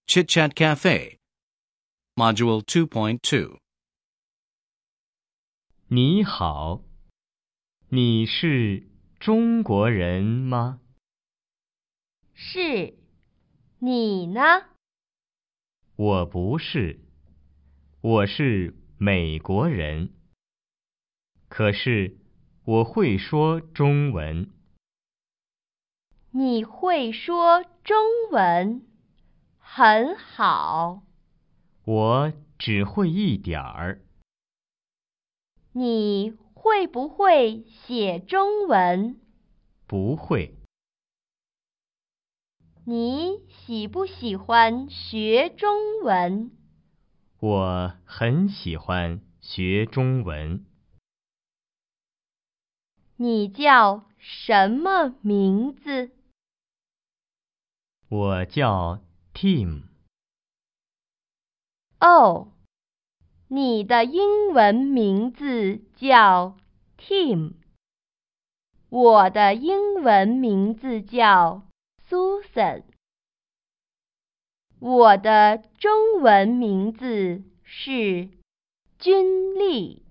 Chit Chat Cafe, Module 2.2. 你好，你是中国人吗？ 是，你呢？ 我不是，我是美国人。可是我会说中文。 你会说中文，很好。 我只会一点儿。 你会不会写中文？ 不会。 你喜不喜欢学中文？ 我很喜欢学中文。 你叫什么名字？ 我叫 Tim。 哦，你的英文名字叫 Tim。我的英文名字叫 Susan。我的中文名字是君丽。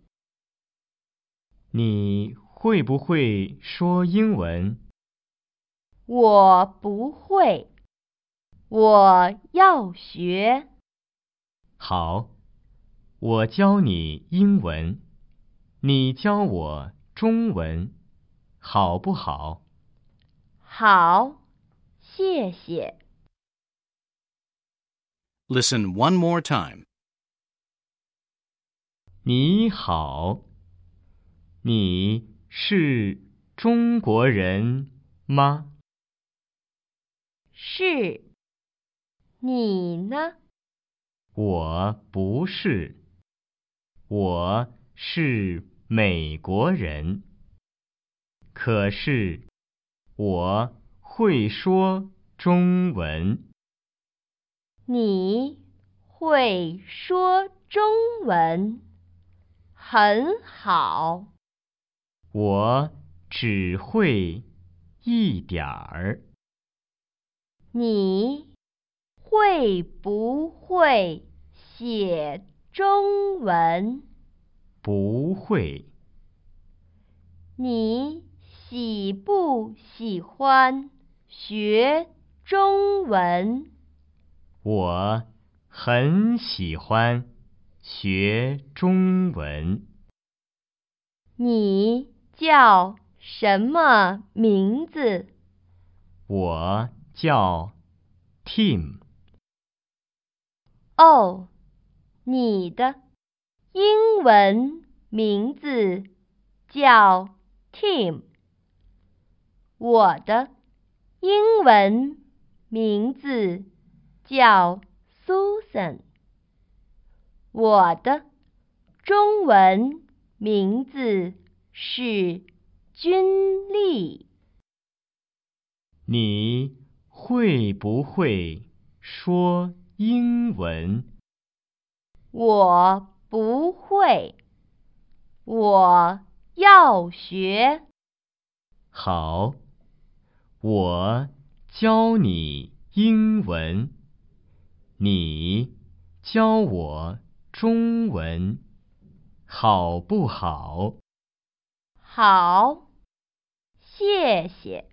你会不会说英文？ 我不会，我要学。 好，我教你英文，你教我中文，好不好？ 好，谢谢。 Listen one more time. 你好，你是中国人吗？ 是，你呢？ 我不是，我是美国人。可是我会说中文。 你会说中文，很好。 我只会一点儿。 你会不会写中文？ 不会。 你喜不喜欢学中文？ 我很喜欢学中文。 你叫什么名字？ 我叫 Tim。 哦，你的英文名字叫 Tim。我的英文名字叫 Susan。我的中文名字是君丽。 你会不会说英文？ 我不会，我要学。 好，我教你英文，你教我中文，好不好？ 好，谢谢。